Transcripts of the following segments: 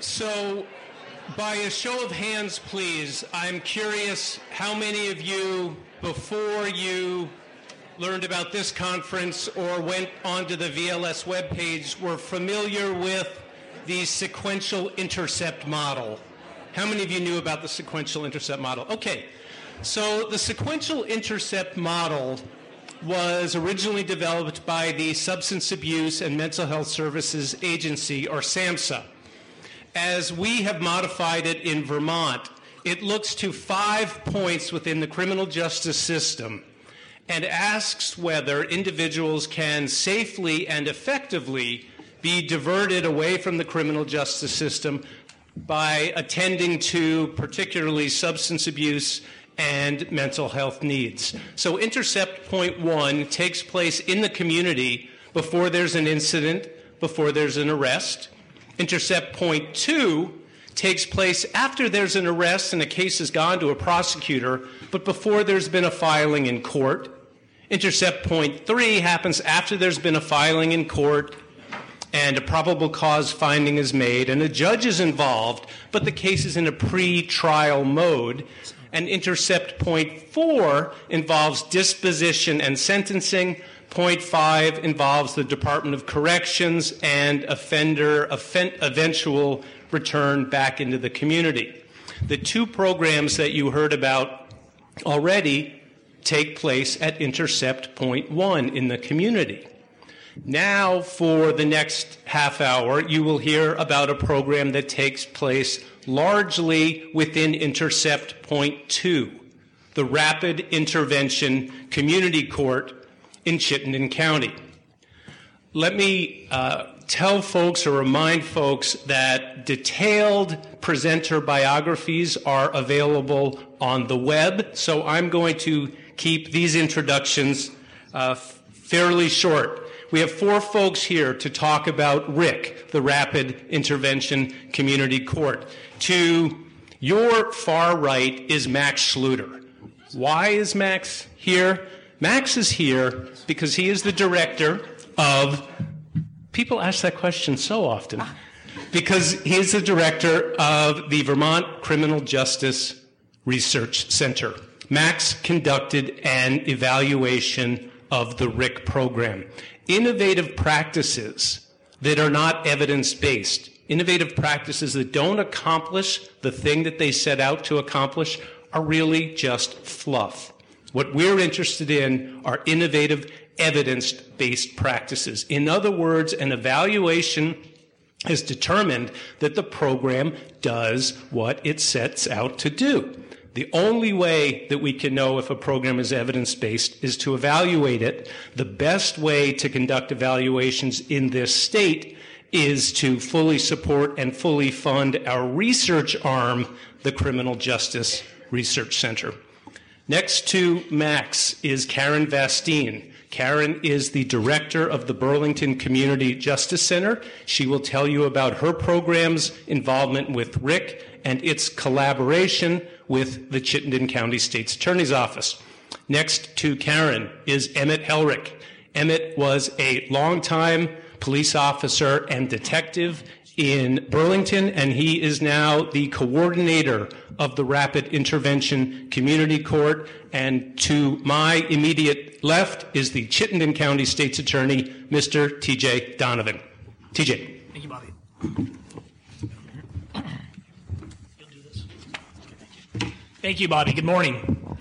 So, by a show of hands, please, I'm curious how many of you, before you learned about this conference or went onto the VLS webpage, were familiar with the sequential intercept model. How many of you knew about the sequential intercept model? Okay, so the sequential intercept model was originally developed by the Substance Abuse and Mental Health Services Agency, or SAMHSA. As we have modified it in Vermont, it looks to 5 points within the criminal justice system and asks whether individuals can safely and effectively be diverted away from the criminal justice system by attending to particularly substance abuse and mental health needs. So intercept point 1 takes place in the community before there's an incident, before there's an arrest. Intercept point 2 takes place after there's an arrest and a case has gone to a prosecutor, but before there's been a filing in court. Intercept point 3 happens after there's been a filing in court and a probable cause finding is made and a judge is involved, but the case is in a pre-trial mode. And intercept point 4 involves disposition and sentencing. Point 5 involves the Department of Corrections and eventual return back into the community. The 2 programs that you heard about already take place at intercept point 1 in the community. Now, for the next half hour, you will hear about a program that takes place largely within intercept point 2, the Rapid Intervention Community Court in Chittenden County. Let me tell folks or remind folks that detailed presenter biographies are available on the web, so I'm going to keep these introductions fairly short. We have 4 folks here to talk about RIC, the Rapid Intervention Community Court. To your far right is Max Schluter. Why is Max here? Max is here because he is the director of, people ask that question so often, because he is the director of the Vermont Criminal Justice Research Center. Max conducted an evaluation of the RIC program. Innovative practices that are not evidence-based, innovative practices that don't accomplish the thing that they set out to accomplish are really just fluff. What we're interested in are innovative, evidence-based practices. In other words, an evaluation has determined that the program does what it sets out to do. The only way that we can know if a program is evidence-based is to evaluate it. The best way to conduct evaluations in this state is to fully support and fully fund our research arm, the Criminal Justice Research Center. Next to Max is Karen Vastine. Karen is the director of the Burlington Community Justice Center. She will tell you about her program's involvement with RIC and its collaboration with the Chittenden County State's Attorney's Office. Next to Karen is Emmett Helrick. Emmett was a longtime police officer and detective in Burlington, and he is now the coordinator of the Rapid Intervention Community Court. And to my immediate left is the Chittenden County State's Attorney, Mr. T.J. Donovan. T.J. Thank you, Bobby. Thank you, Bobby. Good morning.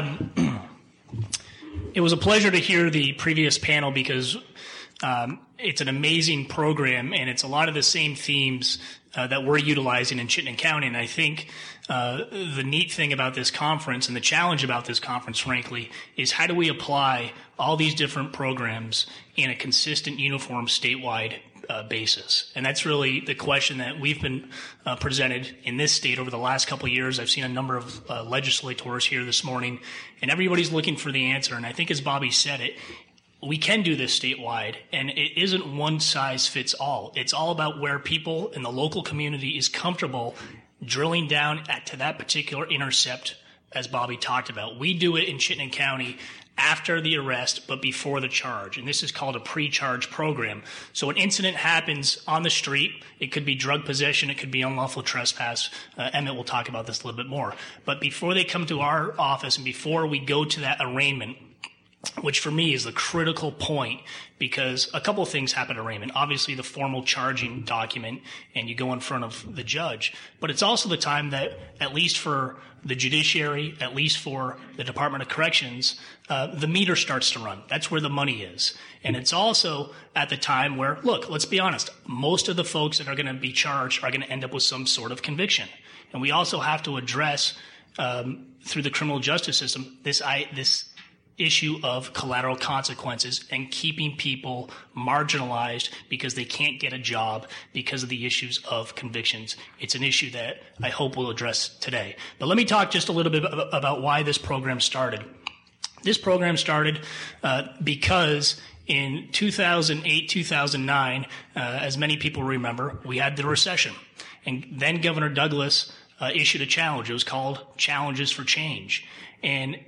It was a pleasure to hear the previous panel because it's an amazing program, and it's a lot of the same themes that we're utilizing in Chittenden County. And I think the neat thing about this conference and the challenge about this conference, frankly, is how do we apply all these different programs in a consistent, uniform, statewide basis? And that's really the question that we've been presented in this state over the last couple of years. I've seen a number of legislators here this morning, and everybody's looking for the answer. And I think as Bobby said it, we can do this statewide, and it isn't one size fits all. It's all about where people in the local community is comfortable drilling down to that particular intercept, as Bobby talked about. We do it in Chittenden County after the arrest, but before the charge. And this is called a pre-charge program. So an incident happens on the street. It could be drug possession. It could be unlawful trespass. Emmett will talk about this a little bit more. But before they come to our office and before we go to that arraignment, which for me is the critical point, because a couple of things happen at arraignment. Obviously, the formal charging document, and you go in front of the judge. But it's also the time that, at least for the judiciary, at least for the Department of Corrections, the meter starts to run. That's where the money is. And it's also at the time where, look, let's be honest, most of the folks that are going to be charged are going to end up with some sort of conviction. And we also have to address, through the criminal justice system, this issue of collateral consequences and keeping people marginalized because they can't get a job because of the issues of convictions. It's an issue that I hope we'll address today. But let me talk just a little bit about why this program started. This program started because in 2008, 2009, as many people remember, we had the recession. And then Governor Douglas issued a challenge. It was called Challenges for Change. And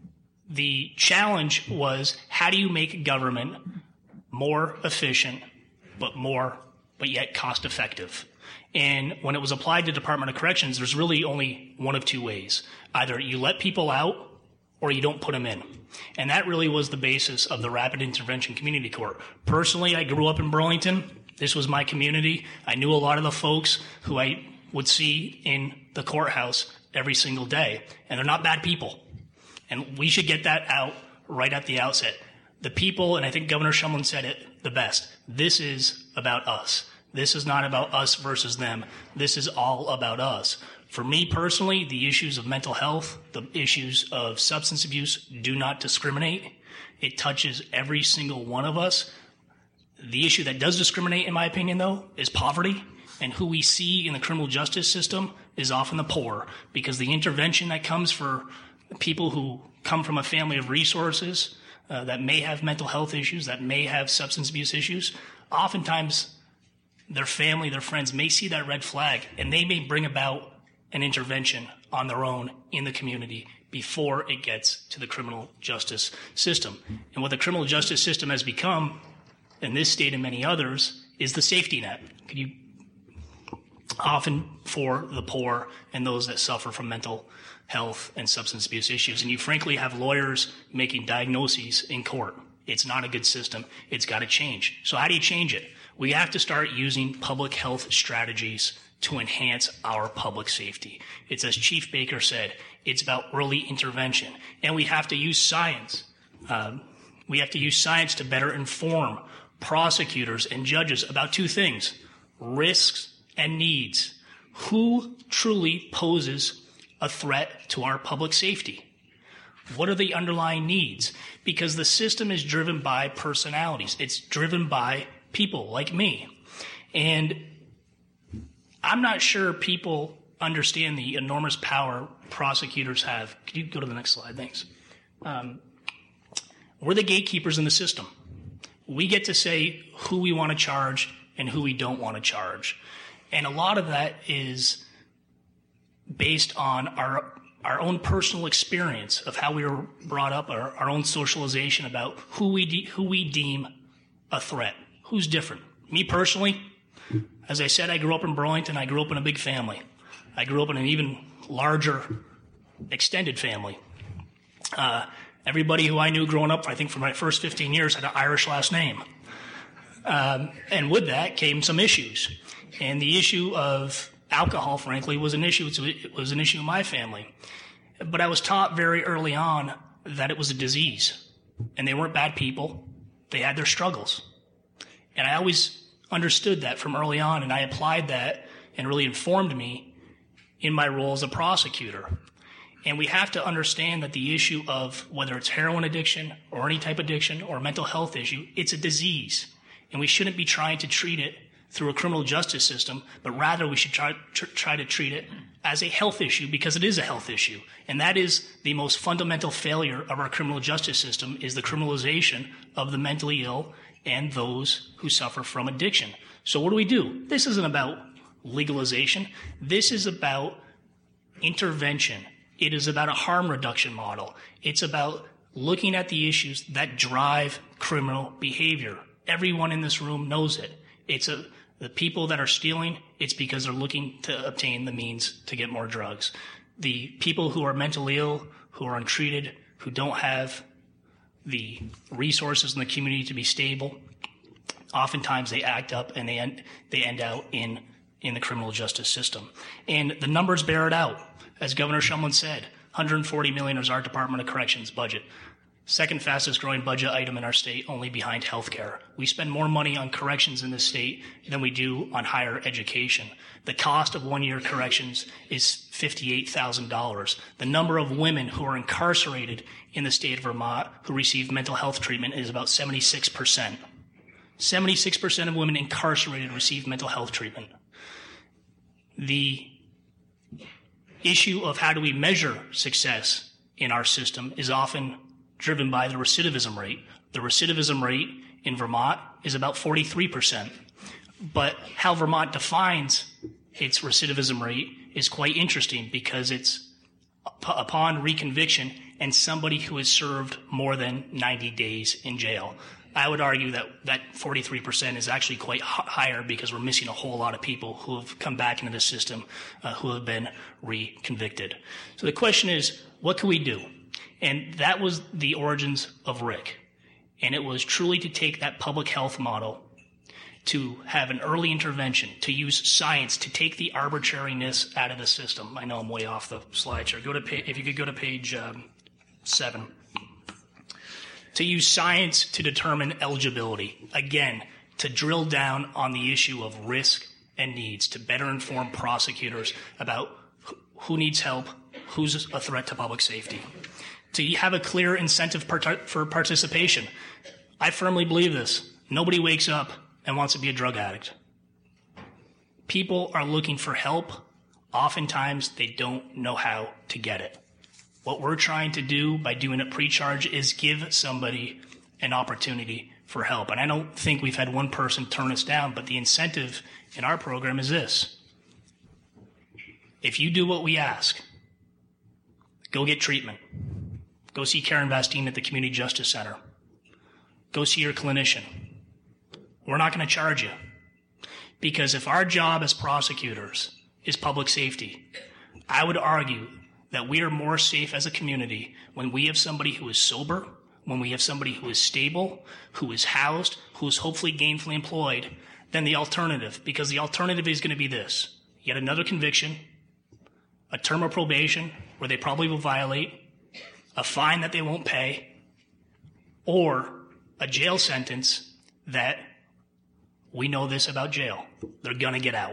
the challenge was, how do you make government more efficient, but yet cost effective? And when it was applied to Department of Corrections, there's really only one of two ways. Either you let people out or you don't put them in. And that really was the basis of the Rapid Intervention Community Court. Personally, I grew up in Burlington. This was my community. I knew a lot of the folks who I would see in the courthouse every single day. And they're not bad people. And we should get that out right at the outset. The people, and I think Governor Shumlin said it the best, this is about us. This is not about us versus them. This is all about us. For me personally, the issues of mental health, the issues of substance abuse do not discriminate. It touches every single one of us. The issue that does discriminate, in my opinion, though, is poverty. And who we see in the criminal justice system is often the poor, because the intervention that comes for people who come from a family of resources that may have mental health issues, that may have substance abuse issues, oftentimes their family, their friends may see that red flag, and they may bring about an intervention on their own in the community before it gets to the criminal justice system. And what the criminal justice system has become, in this state and many others, is the safety net. Often for the poor and those that suffer from mental health and substance abuse issues. And you frankly have lawyers making diagnoses in court. It's not a good system. It's got to change. So how do you change it? We have to start using public health strategies to enhance our public safety. It's, as Chief Baker said, it's about early intervention. And we have to use science. We have to use science to better inform prosecutors and judges about two things: risks and needs. Who truly poses a threat to our public safety? What are the underlying needs? Because the system is driven by personalities. It's driven by people like me. And I'm not sure people understand the enormous power prosecutors have. Could you go to the next slide? Thanks. We're the gatekeepers in the system. We get to say who we want to charge and who we don't want to charge. And a lot of that is based on our own personal experience of how we were brought up, our own socialization about who we deem a threat, who's different. Me personally, as I said, I grew up in Burlington. I grew up in a big family. I grew up in an even larger extended family. Everybody who I knew growing up, I think for my first 15 years, had an Irish last name. And with that came some issues. And the issue of alcohol, frankly, was an issue. It was an issue in my family. But I was taught very early on that it was a disease. And they weren't bad people. They had their struggles. And I always understood that from early on, and I applied that and really informed me in my role as a prosecutor. And we have to understand that the issue of whether it's heroin addiction or any type of addiction or mental health issue, it's a disease. And we shouldn't be trying to treat it through a criminal justice system, but rather we should try to treat it as a health issue, because it is a health issue. And that is the most fundamental failure of our criminal justice system, is the criminalization of the mentally ill and those who suffer from addiction. So what do? This isn't about legalization. This is about intervention. It is about a harm reduction model. It's about looking at the issues that drive criminal behavior. Everyone in this room knows it. The people that are stealing, it's because they're looking to obtain the means to get more drugs. The people who are mentally ill, who are untreated, who don't have the resources in the community to be stable, oftentimes they act up and they end out in the criminal justice system. And the numbers bear it out. As Governor Shumlin said, $140 million is our Department of Corrections budget. Second fastest growing budget item in our state, only behind healthcare. We spend more money on corrections in this state than we do on higher education. The cost of one-year corrections is $58,000. The number of women who are incarcerated in the state of Vermont who receive mental health treatment is about 76%. 76% of women incarcerated receive mental health treatment. The issue of how do we measure success in our system is often driven by the recidivism rate. The recidivism rate in Vermont is about 43%. But how Vermont defines its recidivism rate is quite interesting because it's upon reconviction and somebody who has served more than 90 days in jail. I would argue that 43% is actually quite higher because we're missing a whole lot of people who have come back into the system who have been reconvicted. So the question is, what can we do? And that was the origins of RIC. And it was truly to take that public health model, to have an early intervention, to use science to take the arbitrariness out of the system. I know I'm way off the slide here. If you could go to page 7. To use science to determine eligibility. Again, to drill down on the issue of risk and needs, to better inform prosecutors about who needs help, who's a threat to public safety. To have a clear incentive for participation. I firmly believe this. Nobody wakes up and wants to be a drug addict. People are looking for help. Oftentimes, they don't know how to get it. What we're trying to do by doing a pre-charge is give somebody an opportunity for help. And I don't think we've had one person turn us down, but the incentive in our program is this. If you do what we ask, go get treatment. Go see Karen Vastine at the Community Justice Center. Go see your clinician. We're not going to charge you. Because if our job as prosecutors is public safety, I would argue that we are more safe as a community when we have somebody who is sober, when we have somebody who is stable, who is housed, who is hopefully gainfully employed, than the alternative. Because the alternative is going to be this. Yet another conviction, a term of probation where they probably will violate, a fine that they won't pay, or a jail sentence that we know this about jail. They're going to get out.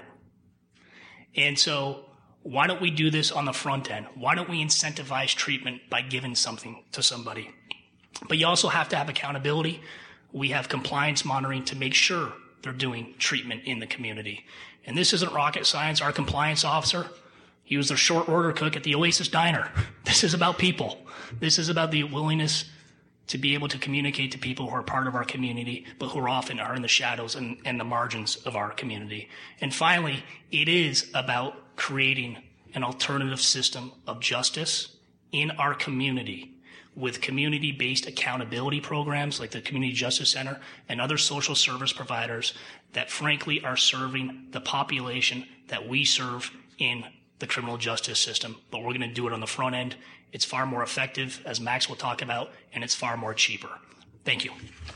And so why don't we do this on the front end? Why don't we incentivize treatment by giving something to somebody? But you also have to have accountability. We have compliance monitoring to make sure they're doing treatment in the community. And this isn't rocket science. Our compliance officer, he was their short order cook at the Oasis Diner. This is about people. This is about the willingness to be able to communicate to people who are part of our community, but who often are in the shadows and the margins of our community. And finally, it is about creating an alternative system of justice in our community with community-based accountability programs like the Community Justice Center and other social service providers that frankly are serving the population that we serve in the criminal justice system. But we're going to do it on the front end. It's far more effective, as Max will talk about, and it's far more cheaper. Thank you.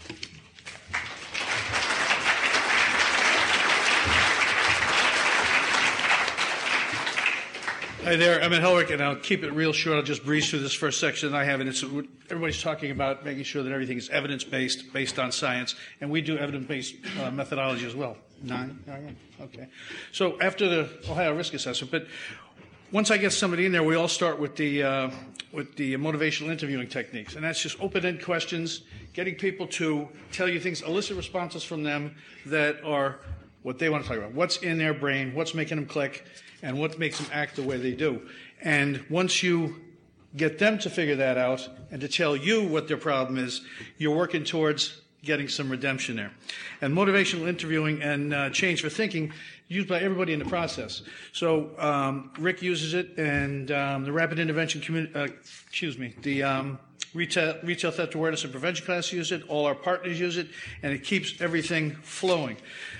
Hi there, I'm Ed Helrick, and I'll keep it real short. I'll just breeze through this first section that I have, and it's everybody's talking about making sure that everything is evidence-based, based on science, and we do evidence-based methodology as well. 9? Okay. So after the Ohio risk assessment, but once I get somebody in there, we all start with the motivational interviewing techniques, and that's just open-end questions, getting people to tell you things, elicit responses from them that are what they want to talk about, what's in their brain, what's making them click, and what makes them act the way they do. And once you get them to figure that out and to tell you what their problem is, you're working towards getting some redemption there. And motivational interviewing and change for thinking used by everybody in the process. So Rick uses it, and the rapid intervention the retail theft awareness and prevention class use it. All our partners use it, and it keeps everything flowing.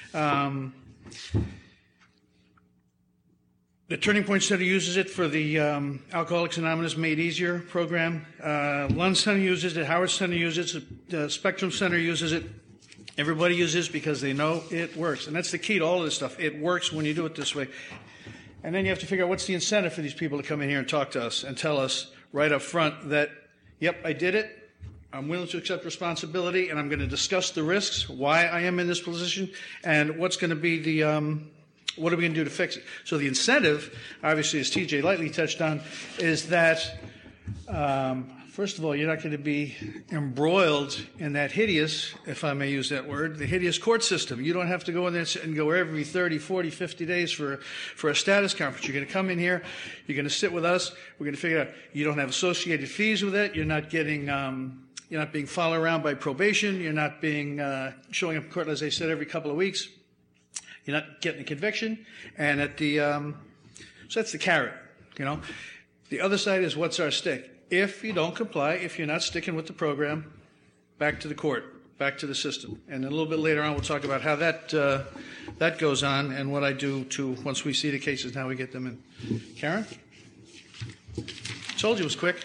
The Turning Point Center uses it for the Alcoholics Anonymous Made Easier program. Lund Center uses it. Howard Center uses it. The Spectrum Center uses it. Everybody uses it because they know it works. And that's the key to all of this stuff. It works when you do it this way. And then you have to figure out what's the incentive for these people to come in here and talk to us and tell us right up front that, yep, I did it. I'm willing to accept responsibility, and I'm going to discuss the risks, why I am in this position, and what's going to be the what are we going to do to fix it? So the incentive, obviously, as TJ lightly touched on, is that, first of all, you're not going to be embroiled in that hideous, if I may use that word, the hideous court system. You don't have to go in there and go every 30, 40, 50 days for a status conference. You're going to come in here. You're going to sit with us. We're going to figure out you don't have associated fees with it. You're not getting you're not being followed around by probation. You're not being showing up in court, as I said, every couple of weeks. You're not getting a conviction, and at the so that's the carrot, you know. The other side is what's our stick. If you don't comply, if you're not sticking with the program, back to the court, back to the system, and then a little bit later on we'll talk about how that goes on and what I do to once we see the cases, how we get them in. Karen, told you it was quick.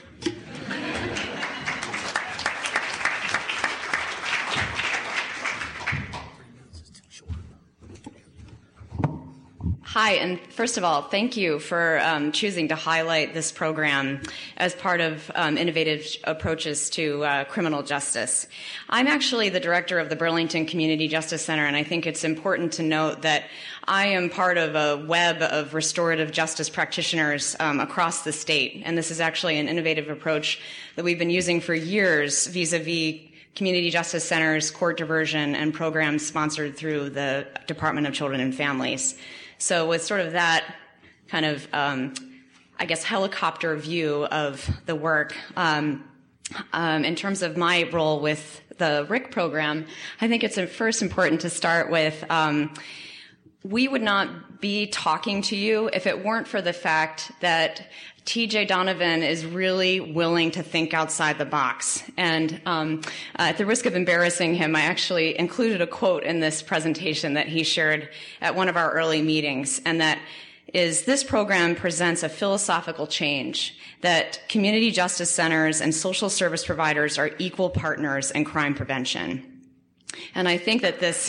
Hi, and first of all, thank you for choosing to highlight this program as part of innovative approaches to criminal justice. I'm actually the director of the Burlington Community Justice Center, and I think it's important to note that I am part of a web of restorative justice practitioners across the state, and this is actually an innovative approach that we've been using for years vis-a-vis community justice centers, court diversion, and programs sponsored through the Department of Children and Families. So with sort of that kind of, I guess, helicopter view of the work, in terms of my role with the RIC program, I think it's first important to start with, we would not be talking to you if it weren't for the fact that TJ Donovan is really willing to think outside the box. And at the risk of embarrassing him, I actually included a quote in this presentation that he shared at one of our early meetings, and that is, this program presents a philosophical change that community justice centers and social service providers are equal partners in crime prevention. And I think that this...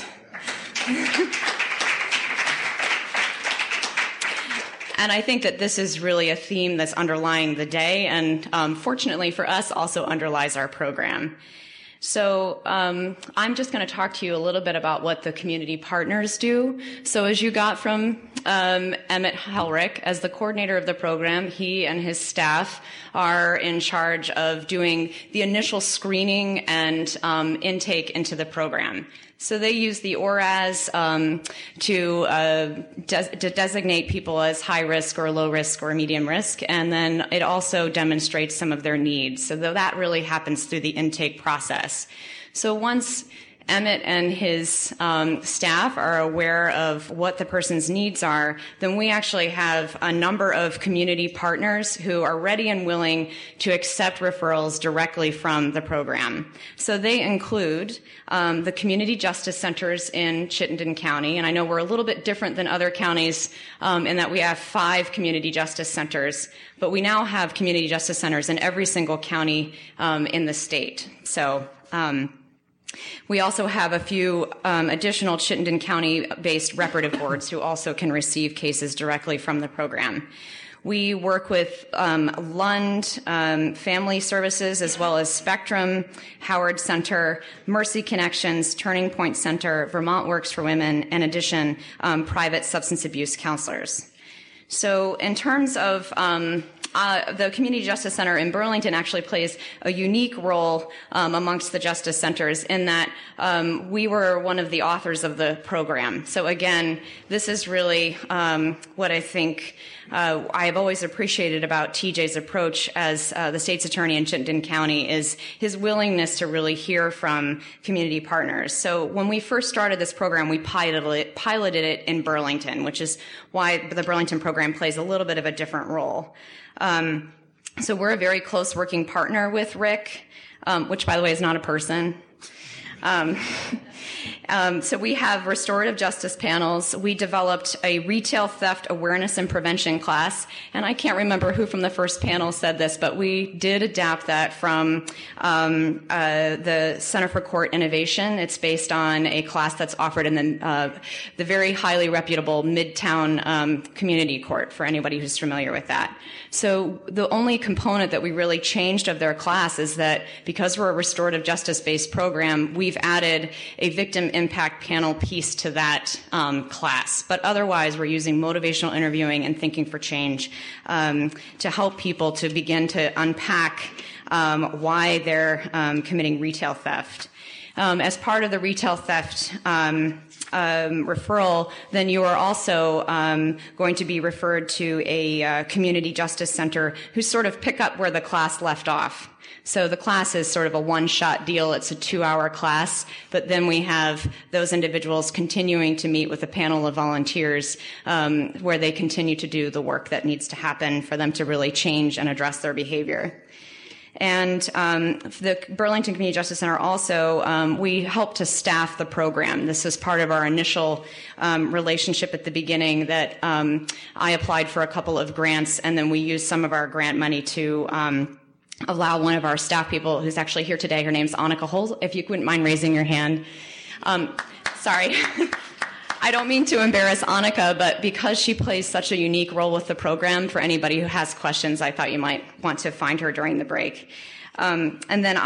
And I think that this is really a theme that's underlying the day, and fortunately for us, also underlies our program. So I'm just going to talk to you a little bit about what the community partners do. So as you got from Emmett Helrick, as the coordinator of the program, he and his staff are in charge of doing the initial screening and intake into the program. So they use the ORAS to designate people as high risk or low risk or medium risk, and then it also demonstrates some of their needs. So that really happens through the intake process. So once Emmett and his staff are aware of what the person's needs are, then we actually have a number of community partners who are ready and willing to accept referrals directly from the program. So they include the community justice centers in Chittenden County, and I know we're a little bit different than other counties in that we have 5 community justice centers, but we now have community justice centers in every single county in the state. So we also have a few additional Chittenden County-based reparative boards who also can receive cases directly from the program. We work with Lund Family Services, as well as Spectrum, Howard Center, Mercy Connections, Turning Point Center, Vermont Works for Women, and in addition, private substance abuse counselors. So in terms of the Community Justice Center in Burlington actually plays a unique role amongst the justice centers in that we were one of the authors of the program. So again, this is really what I think I have always appreciated about TJ's approach as the state's attorney in Chittenden County is his willingness to really hear from community partners. So when we first started this program, we piloted it in Burlington, which is why the Burlington program plays a little bit of a different role. So we're a very close working partner with Rick, which, by the way, is not a person. So we have restorative justice panels. We developed a retail theft awareness and prevention class. And I can't remember who from the first panel said this, but we did adapt that from the Center for Court Innovation. It's based on a class that's offered in the very highly reputable Midtown Community Court, for anybody who's familiar with that. So the only component that we really changed of their class is that because we're a restorative justice-based program, we've added a victim impact panel piece to that class. But otherwise, we're using motivational interviewing and thinking for change to help people to begin to unpack why they're committing retail theft. As part of the retail theft referral, then you are also going to be referred to a community justice center who sort of pick up where the class left off. So the class is sort of a one-shot deal. It's a 2-hour class, but then we have those individuals continuing to meet with a panel of volunteers where they continue to do the work that needs to happen for them to really change and address their behavior. And the Burlington Community Justice Center also, we help to staff the program. This is part of our initial relationship at the beginning that I applied for a couple of grants, and then we used some of our grant money to allow one of our staff people who's actually here today, her name's Annika Holz, if you wouldn't mind raising your hand. Sorry. I don't mean to embarrass Annika, but because she plays such a unique role with the program, for anybody who has questions, I thought you might want to find her during the break. And then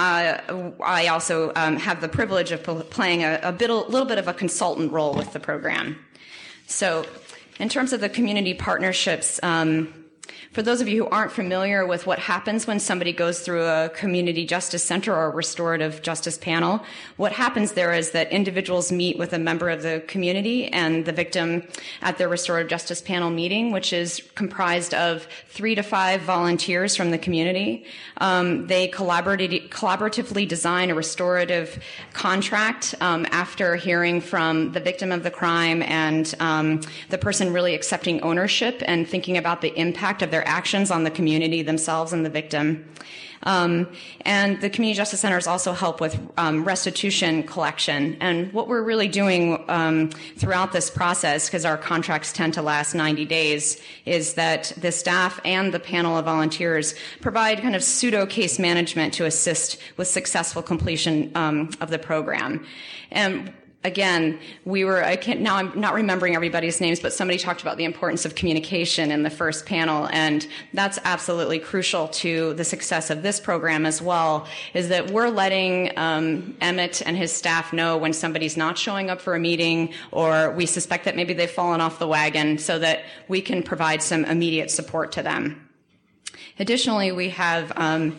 I also have the privilege of playing a little bit of a consultant role with the program. So in terms of the community partnerships, for those of you who aren't familiar with what happens when somebody goes through a community justice center or a restorative justice panel, what happens there is that individuals meet with a member of the community and the victim at their restorative justice panel meeting, which is comprised of 3 to 5 volunteers from the community. They collaboratively design a restorative contract after hearing from the victim of the crime and the person really accepting ownership and thinking about the impact of their actions on the community themselves and the victim. And the Community Justice Centers also help with restitution collection. And what we're really doing throughout this process, because our contracts tend to last 90 days, is that the staff and the panel of volunteers provide kind of pseudo case management to assist with successful completion of the program. And again, now I'm not remembering everybody's names, but somebody talked about the importance of communication in the first panel, and that's absolutely crucial to the success of this program as well, is that we're letting Emmett and his staff know when somebody's not showing up for a meeting or we suspect that maybe they've fallen off the wagon so that we can provide some immediate support to them. Additionally, we have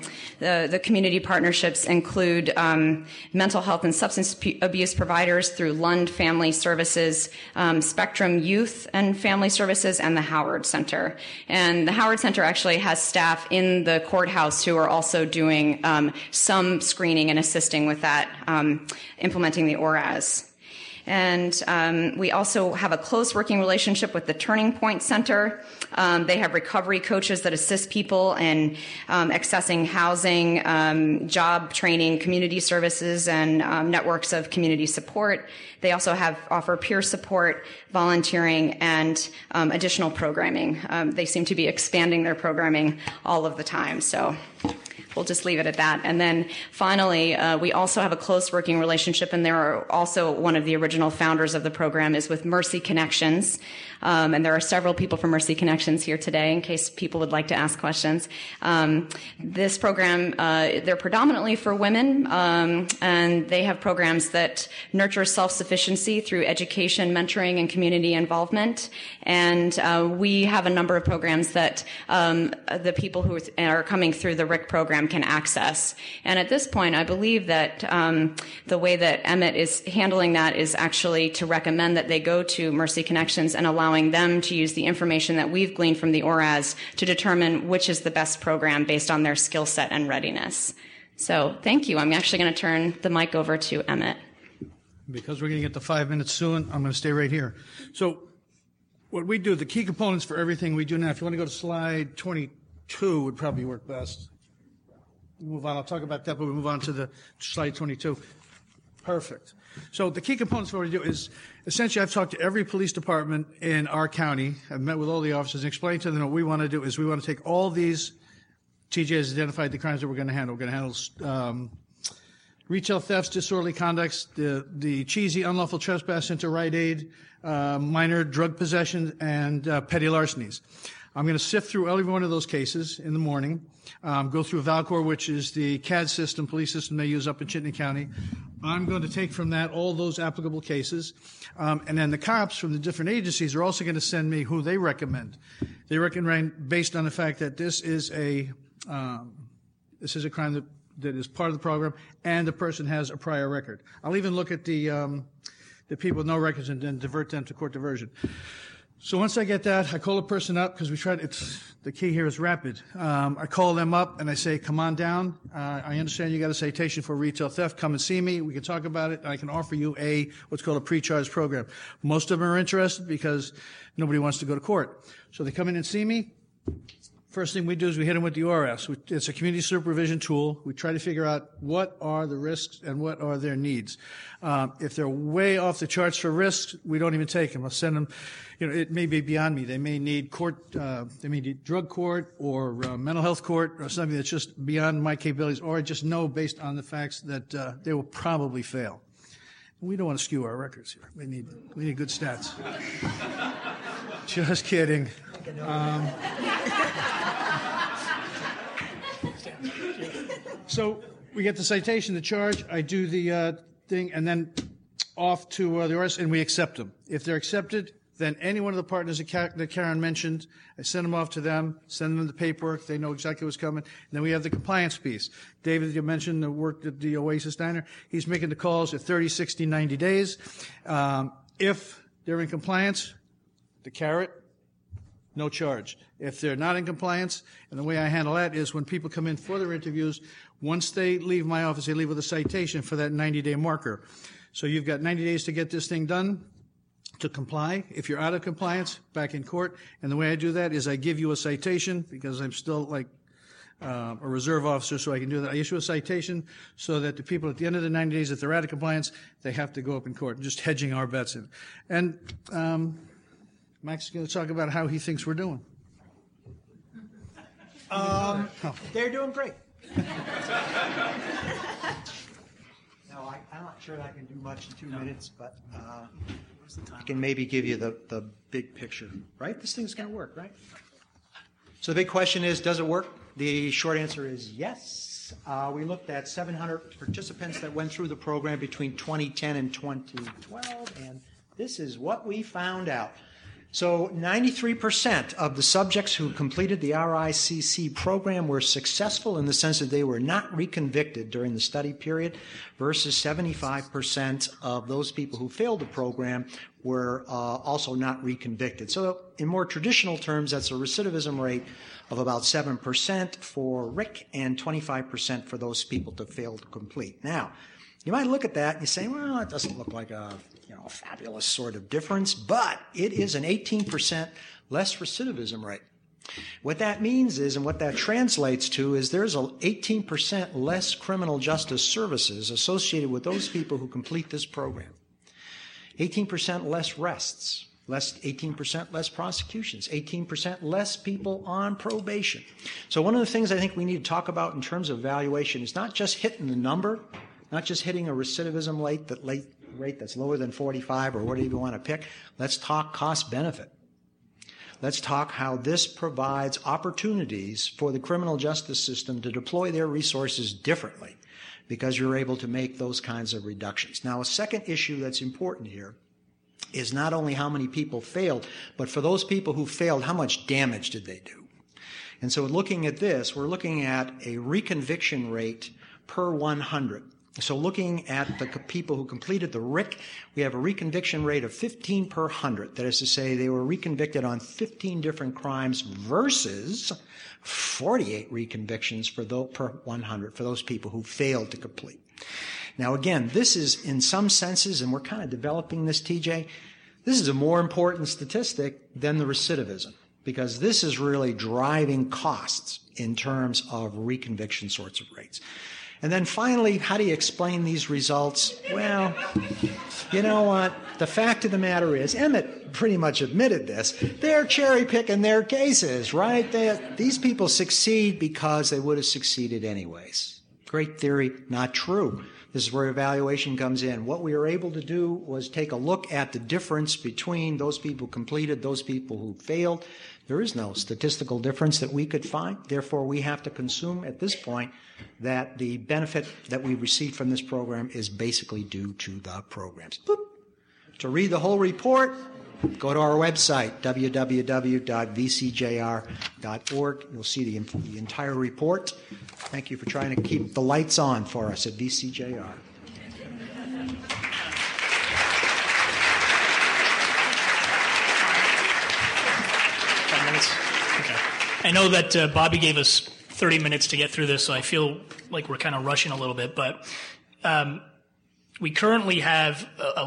the community partnerships include mental health and substance abuse providers through Lund Family Services, Spectrum Youth and Family Services, and the Howard Center. And the Howard Center actually has staff in the courthouse who are also doing some screening and assisting with that, implementing the ORAS. And we also have a close working relationship with the Turning Point Center. They have recovery coaches that assist people in accessing housing, job training, community services, and networks of community support. They also offer peer support, volunteering, and additional programming. They seem to be expanding their programming all of the time. So we'll just leave it at that. And then finally, we also have a close working relationship, and there are also one of the original founders of the program is with Mercy Connections. And there are several people from Mercy Connections here today in case people would like to ask questions. This program, they're predominantly for women, and they have programs that nurture self-sufficiency through education, mentoring, and community involvement. And we have a number of programs that the people who are coming through the RIC program can access. And at this point, I believe that the way that Emmett is handling that is actually to recommend that they go to Mercy Connections and allowing them to use the information that we've gleaned from the ORAS to determine which is the best program based on their skill set and readiness. So thank you. I'm actually going to turn the mic over to Emmett. Because we're going to get to 5 minutes soon, I'm going to stay right here. So what we do, the key components for everything we do now, if you want to go to slide 22 would probably work best. Move on. I'll talk about that, but we move on to the slide 22. Perfect. So the key components of what we do is, essentially, I've talked to every police department in our county. I've met with all the officers and explained to them what we want to do is we want to take all these TJ has identified the crimes that we're going to handle. We're going to handle retail thefts, disorderly conducts, the cheesy unlawful trespass into Rite Aid, minor drug possession, and petty larcenies. I'm going to sift through every one of those cases in the morning, go through Valcor, which is the CAD system, police system they use up in Chittenden County. I'm going to take from that all those applicable cases. And then the cops from the different agencies are also going to send me who they recommend. They recommend based on the fact that this is a crime that is part of the program and the person has a prior record. I'll even look at the people with no records and then divert them to court diversion. So once I get that, I call a person up because the key here is rapid. I call them up and I say, come on down. I understand you got a citation for retail theft. Come and see me. We can talk about it. I can offer you what's called a pre-charge program. Most of them are interested because nobody wants to go to court. So they come in and see me. First thing we do is we hit them with the ORAS. It's a community supervision tool. We try to figure out what are the risks and what are their needs. If they're way off the charts for risks, we don't even take them. I'll send them, it may be beyond me. They may need they may need drug court or mental health court or something that's just beyond my capabilities, or I just know based on the facts that they will probably fail. We don't want to skew our records here. We need good stats. Just kidding. So we get the citation, the charge, I do the thing, and then off to the ORAS, and we accept them. If they're accepted, then any one of the partners that Karen mentioned, I send them off to them, send them the paperwork, they know exactly what's coming, and then we have the compliance piece. David, you mentioned the work at the Oasis Diner. He's making the calls at 30, 60, 90 days. If they're in compliance, the carrot, no charge. If they're not in compliance, and the way I handle that is when people come in for their interviews, once they leave my office, they leave with a citation for that 90-day marker. So you've got 90 days to get this thing done, to comply. If you're out of compliance, back in court. And the way I do that is I give you a citation, because I'm still like a reserve officer, so I can do that. I issue a citation so that the people at the end of the 90 days, if they're out of compliance, they have to go up in court, just hedging our bets in. And Max is going to talk about how he thinks we're doing. They're doing great. No, I'm not sure I can do much in 2 minutes, but I can maybe give you the big picture, right? This thing's going to work, right? So the big question is, does it work? The short answer is yes. We looked at 700 participants that went through the program between 2010 and 2012, and this is what we found out. So 93% of the subjects who completed the RICC program were successful in the sense that they were not reconvicted during the study period, versus 75% of those people who failed the program were also not reconvicted. So in more traditional terms, that's a recidivism rate of about 7% for RIC and 25% for those people to fail to complete. Now, you might look at that and you say, well, it doesn't look like a fabulous sort of difference, but it is an 18% less recidivism rate. What that means is, and what that translates to, is there's 18% less criminal justice services associated with those people who complete this program. 18% less arrests. 18% less prosecutions, 18% less people on probation. So one of the things I think we need to talk about in terms of evaluation is not just hitting the number, not just hitting a recidivism rate that's lower than 45 or whatever you want to pick. Let's talk cost benefit. Let's talk how this provides opportunities for the criminal justice system to deploy their resources differently because you're able to make those kinds of reductions. Now, a second issue that's important here is not only how many people failed, but for those people who failed, how much damage did they do? And so looking at this, we're looking at a reconviction rate per 100. So looking at the people who completed the RIC, we have a reconviction rate of 15 per 100. That is to say, they were reconvicted on 15 different crimes versus 48 reconvictions per 100 for those people who failed to complete. Now, again, this is in some senses, and we're kind of developing this, TJ, this is a more important statistic than the recidivism, because this is really driving costs in terms of reconviction sorts of rates. And then finally, how do you explain these results? Well, you know what? The fact of the matter is, Emmett pretty much admitted this, they're cherry-picking their cases, right? These people succeed because they would have succeeded anyways. Great theory, not true. This is where evaluation comes in. What we were able to do was take a look at the difference between those people who completed, those people who failed. There is no statistical difference that we could find. Therefore, we have to consume at this point that the benefit that we received from this program is basically due to the programs. Boop. To read the whole report, go to our website, www.vcjr.org. You'll see the entire report. Thank you for trying to keep the lights on for us at VCJR. 5 minutes? Okay. I know that Bobby gave us 30 minutes to get through this, so I feel like we're kind of rushing a little bit, but we currently have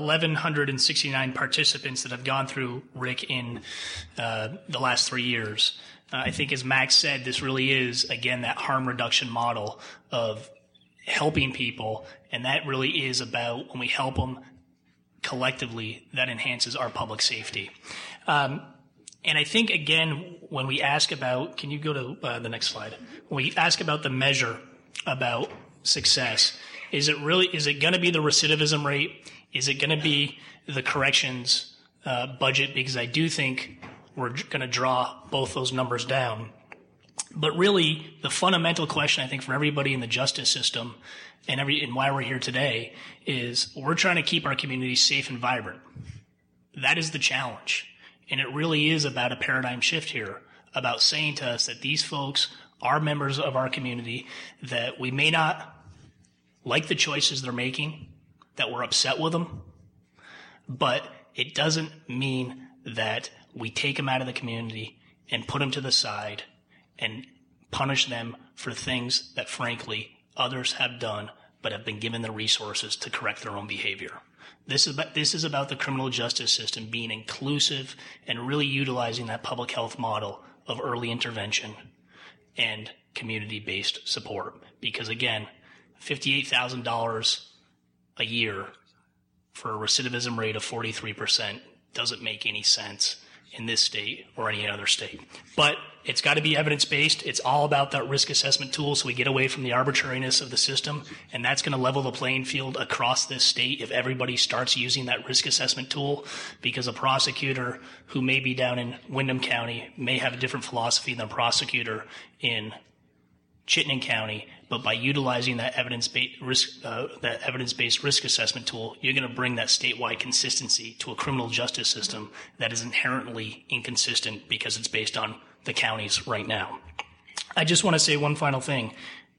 1,169 participants that have gone through RIC in the last 3 years. I think, as Max said, this really is, again, that harm reduction model of helping people, and that really is about when we help them collectively, that enhances our public safety. And I think, again, when we ask about, can you go to the next slide? When we ask about the measure about success, is it going to be the recidivism rate? Is it going to be the corrections budget? Because I do think we're going to draw both those numbers down. But really, the fundamental question, I think, for everybody in the justice system and why we're here today is we're trying to keep our communities safe and vibrant. That is the challenge. And it really is about a paradigm shift here, about saying to us that these folks are members of our community, that we may not like the choices they're making, that we're upset with them, but it doesn't mean that we take them out of the community and put them to the side and punish them for things that, frankly, others have done but have been given the resources to correct their own behavior. This is about the criminal justice system being inclusive and really utilizing that public health model of early intervention and community-based support. Because, again, $58,000 a year for a recidivism rate of 43% doesn't make any sense in this state or any other state. But it's got to be evidence-based. It's all about that risk assessment tool so we get away from the arbitrariness of the system, and that's going to level the playing field across this state if everybody starts using that risk assessment tool, because a prosecutor who may be down in Windham County may have a different philosophy than a prosecutor in Chittenden County, but by utilizing that evidence-based risk assessment tool, you're going to bring that statewide consistency to a criminal justice system that is inherently inconsistent because it's based on the counties right now. I just want to say one final thing.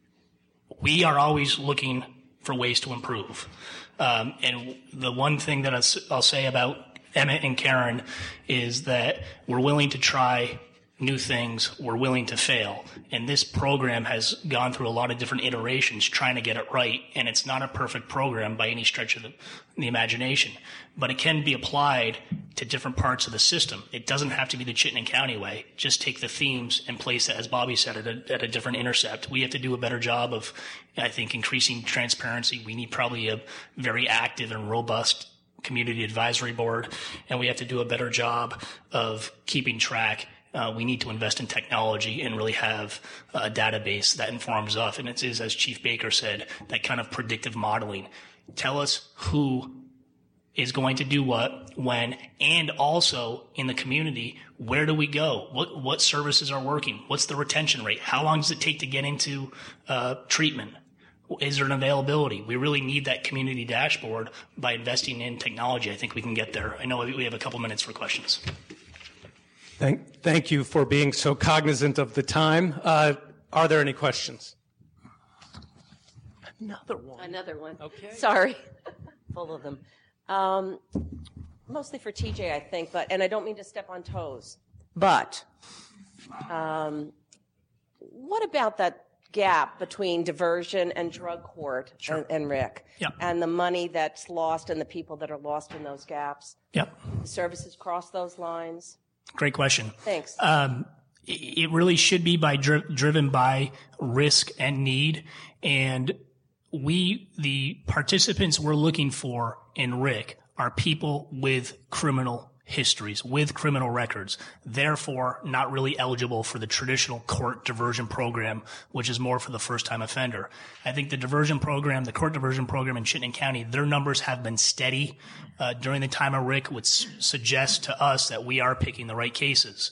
We are always looking for ways to improve. And the one thing that I'll say about Emmett and Karen is that we're willing to try new things, we're willing to fail. And this program has gone through a lot of different iterations trying to get it right, and it's not a perfect program by any stretch of the imagination. But it can be applied to different parts of the system. It doesn't have to be the Chittenden County way. Just take the themes and place it, as Bobby said, at a different intercept. We have to do a better job of, I think, increasing transparency. We need probably a very active and robust community advisory board, and we have to do a better job of keeping track. We need to invest in technology and really have a database that informs us. And it is, as Chief Baker said, that kind of predictive modeling. Tell us who is going to do what, when, and also in the community, where do we go? What services are working? What's the retention rate? How long does it take to get into treatment? Is there an availability? We really need that community dashboard. By investing in technology, I think we can get there. I know we have a couple minutes for questions. Thank you for being so cognizant of the time. Are there any questions? Another one. Okay. Sorry. Full of them. Mostly for TJ, I think, and I don't mean to step on toes, but what about that gap between diversion and drug court and Rick? Yep. And the money that's lost and the people that are lost in those gaps? Yep. The services cross those lines? Great question. Thanks. It really should be driven by risk and need. And the participants we're looking for in RIC are people with criminal histories, with criminal records, therefore not really eligible for the traditional court diversion program, which is more for the first-time offender. I think the court diversion program in Chittenden County, their numbers have been steady during the time of RIC, which suggests to us that we are picking the right cases.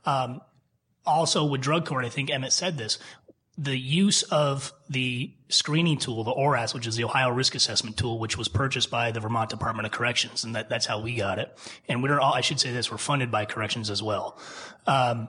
Also, with drug court, I think Emmett said this, the use of the screening tool, the ORAS, which is the Ohio Risk Assessment Tool, which was purchased by the Vermont Department of Corrections, and that's how we got it. And I should say this, we're funded by Corrections as well. The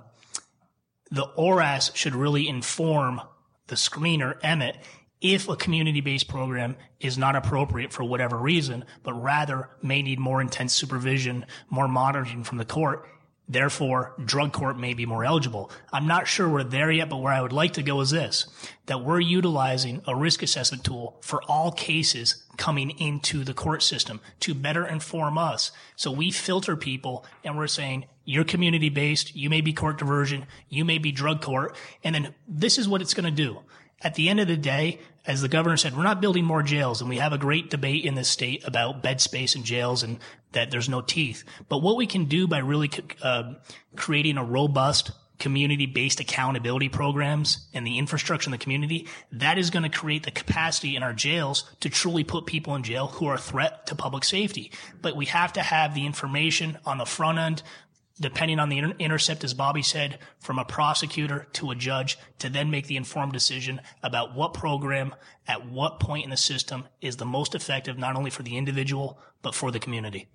ORAS should really inform the screener, Emmett, if a community-based program is not appropriate for whatever reason, but rather may need more intense supervision, more monitoring from the court. Therefore, drug court may be more eligible. I'm not sure we're there yet, but where I would like to go is this, that we're utilizing a risk assessment tool for all cases coming into the court system to better inform us. So we filter people and we're saying, you're community-based, you may be court diversion, you may be drug court, and then this is what it's going to do. At the end of the day, as the governor said, we're not building more jails, and we have a great debate in this state about bed space in jails and that there's no teeth. But what we can do by really creating a robust community-based accountability programs and the infrastructure in the community, that is going to create the capacity in our jails to truly put people in jail who are a threat to public safety. But we have to have the information on the front end, depending on the intercept, as Bobby said, from a prosecutor to a judge, to then make the informed decision about what program at what point in the system is the most effective, not only for the individual, but for the community.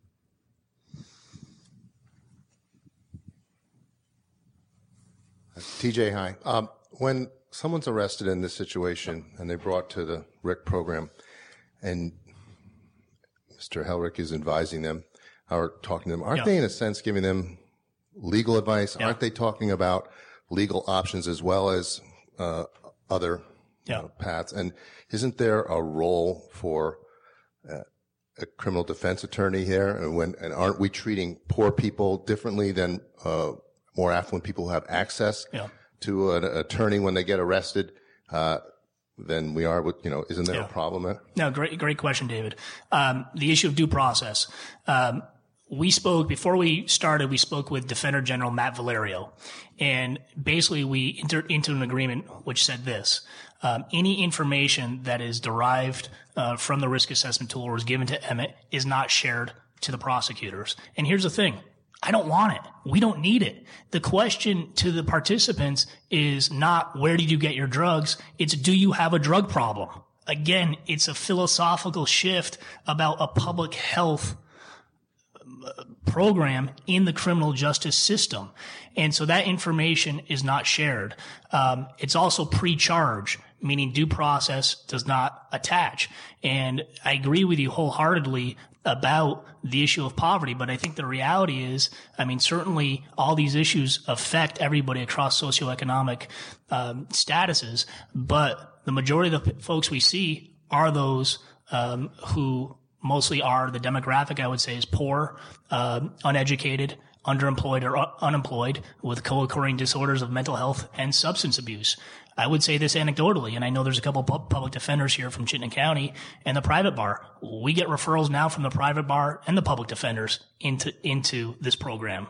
TJ, hi. When someone's arrested in this situation and they're brought to the RIC program and Mr. Helrick is advising them, or talking to them, aren't they in a sense giving them legal advice? Yeah. Aren't they talking about legal options as well as other paths? And isn't there a role for a criminal defense attorney here? And aren't we treating poor people differently than more affluent people who have access to an attorney when they get arrested than we are with, isn't there a problem there? No, great question, David. The issue of due process. Before we started, we spoke with Defender General Matt Valerio, and basically we entered into an agreement which said this: any information that is derived from the risk assessment tool or is given to Emmett is not shared to the prosecutors. And here's the thing: I don't want it. We don't need it. The question to the participants is not where did you get your drugs? It's do you have a drug problem? Again, it's a philosophical shift about a public health program in the criminal justice system. And so that information is not shared. It's also pre-charge, meaning due process does not attach. And I agree with you wholeheartedly about the issue of poverty, but I think the reality is, certainly all these issues affect everybody across socioeconomic statuses, but the majority of the folks we see are those who mostly are, the demographic I would say is poor, uneducated, underemployed or unemployed with co-occurring disorders of mental health and substance abuse. I would say this anecdotally, and I know there's a couple of public defenders here from Chittenden County and the private bar. We get referrals now from the private bar and the public defenders into this program.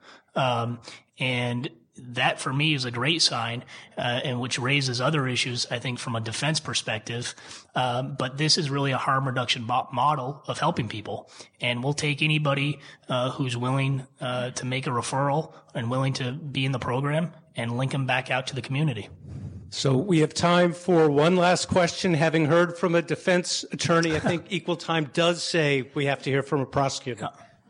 And that for me is a great sign, and which raises other issues, I think, from a defense perspective. But this is really a harm reduction model of helping people. And we'll take anybody who's willing to make a referral and willing to be in the program and link them back out to the community. So we have time for one last question. Having heard from a defense attorney, I think equal time does say we have to hear from a prosecutor.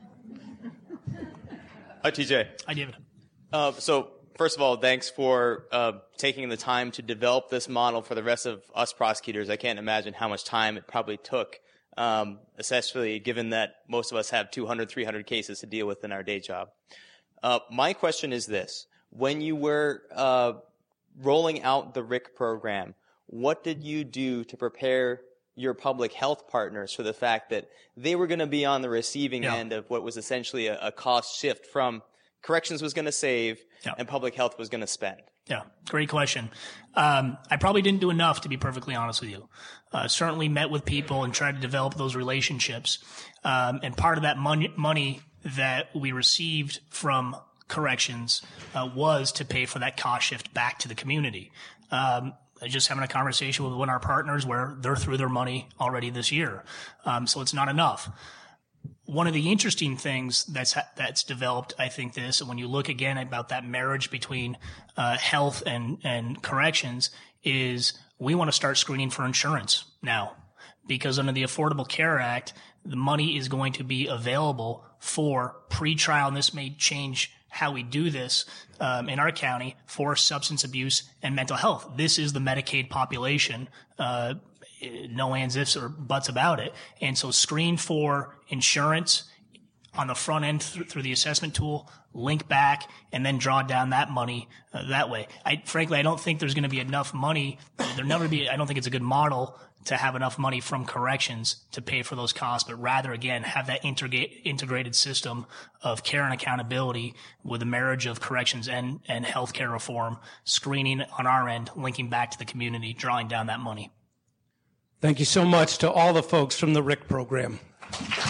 Hi, TJ. Hi, David. So first of all, thanks for taking the time to develop this model for the rest of us prosecutors. I can't imagine how much time it probably took, especially given that most of us have 200, 300 cases to deal with in our day job. My question is this. When you were rolling out the RIC program, what did you do to prepare your public health partners for the fact that they were going to be on the receiving end of what was essentially a cost shift from corrections was going to save and public health was going to spend? Yeah, great question. I probably didn't do enough, to be perfectly honest with you. Certainly met with people and tried to develop those relationships. And part of that money that we received from corrections was to pay for that cost shift back to the community. Just having a conversation with one of our partners where they're through their money already this year. So it's not enough. One of the interesting things that's developed, I think when you look again about that marriage between health and corrections, is we want to start screening for insurance now, because under the Affordable Care Act, the money is going to be available for pretrial, and this may change how we do this in our county, for substance abuse and mental health. This is the Medicaid population. No ands, ifs, or buts about it. And so screen for insurance on the front end through the assessment tool, link back, and then draw down that money that way. Frankly, I don't think there's going to be enough money. I don't think it's a good model to have enough money from corrections to pay for those costs, but rather, again, have that integrated system of care and accountability with a marriage of corrections and healthcare reform, screening on our end, linking back to the community, drawing down that money. Thank you so much to all the folks from the RIC program.